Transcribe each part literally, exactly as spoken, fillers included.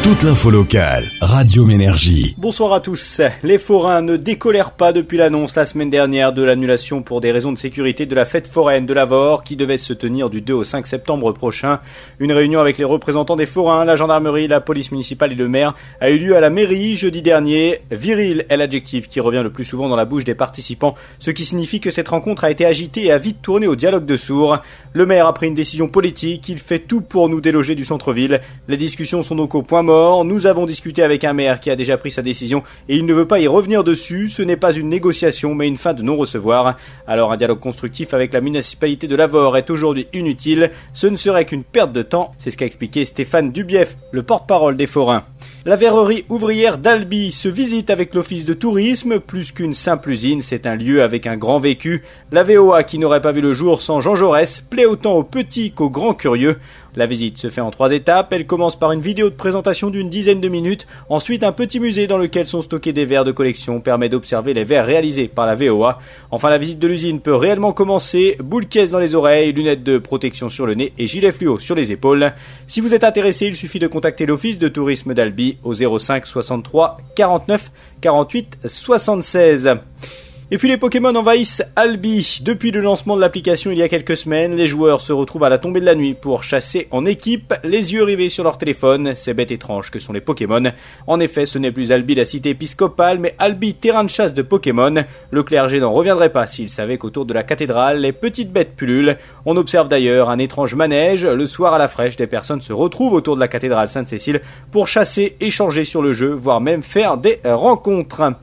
Toute l'info locale, Radio Ménergie. Bonsoir à tous. Les forains ne décolèrent pas depuis l'annonce la semaine dernière de l'annulation pour des raisons de sécurité de la fête foraine de l'Avor qui devait se tenir du deux au cinq septembre prochain. Une réunion avec les représentants des forains, la gendarmerie, la police municipale et le maire a eu lieu à la mairie jeudi dernier. Viril est l'adjectif qui revient le plus souvent dans la bouche des participants, ce qui signifie que cette rencontre a été agitée et a vite tourné au dialogue de sourds. Le maire a pris une décision politique, il fait tout pour nous déloger du centre-ville. Les discussions sont donc au point mort. Nous avons discuté avec un maire qui a déjà pris sa décision et il ne veut pas y revenir dessus. Ce n'est pas une négociation mais une fin de non-recevoir. Alors un dialogue constructif avec la municipalité de l'Avor est aujourd'hui inutile. Ce ne serait qu'une perte de temps. C'est ce qu'a expliqué Stéphane Dubief, le porte-parole des forains. La verrerie ouvrière d'Albi se visite avec l'office de tourisme. Plus qu'une simple usine, c'est un lieu avec un grand vécu. La V O A qui n'aurait pas vu le jour sans Jean Jaurès plaît autant aux petits qu'aux grands curieux. La visite se fait en trois étapes. Elle commence par une vidéo de présentation d'une dizaine de minutes. Ensuite, un petit musée dans lequel sont stockés des verres de collection permet d'observer les verres réalisés par la V O A. Enfin, la visite de l'usine peut réellement commencer. Boule caisse dans les oreilles, lunettes de protection sur le nez et gilet fluo sur les épaules. Si vous êtes intéressé, il suffit de contacter l'office de tourisme d'Albi au zéro cinq soixante-trois quarante-neuf quarante-huit soixante-seize. Et puis les Pokémon envahissent Albi. Depuis le lancement de l'application il y a quelques semaines, les joueurs se retrouvent à la tombée de la nuit pour chasser en équipe, les yeux rivés sur leur téléphone. Ces bêtes étranges que sont les Pokémon. En effet, ce n'est plus Albi la cité épiscopale, mais Albi terrain de chasse de Pokémon. Le clergé n'en reviendrait pas s'il savait qu'autour de la cathédrale, les petites bêtes pullulent. On observe d'ailleurs un étrange manège. Le soir à la fraîche, des personnes se retrouvent autour de la cathédrale Sainte-Cécile pour chasser, échanger sur le jeu, voire même faire des rencontres.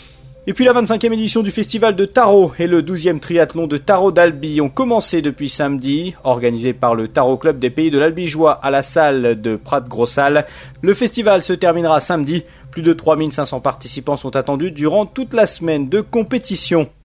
Et puis la vingt-cinquième édition du festival de Tarot et le douzième triathlon de Tarot d'Albi ont commencé depuis samedi. Organisé par le Tarot Club des Pays de l'Albigeois à la salle de Prat-Grossal, le festival se terminera samedi. Plus de trois mille cinq cents participants sont attendus durant toute la semaine de compétition.